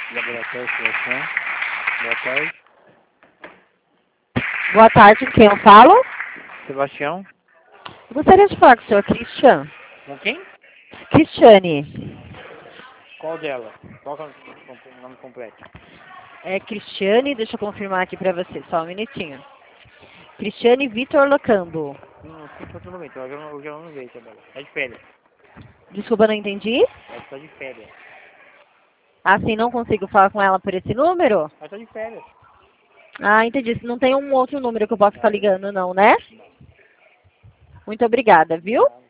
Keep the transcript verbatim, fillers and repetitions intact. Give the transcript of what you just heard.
Laboratório Sebastião. Boa tarde. Boa tarde, com quem eu falo? Sebastião. Gostaria de falar com o senhor Christian. Com quem? Cristiane. Qual dela? Qual que é o nome completo? É Cristiane, deixa eu confirmar aqui pra você, só um minutinho. Cristiane Vitor Locambo. Não, sim, tá tudo bem. Então, hoje eu não, hoje eu não veio também. Tá de férias. Desculpa, não entendi. Ela tá de férias. Assim, não consigo falar com ela por esse número? Ela tá de férias. Ah, entendi. Não tem um outro número que eu possa ficar Aí, ligando, não, né? não. Muito obrigada, viu? Nada.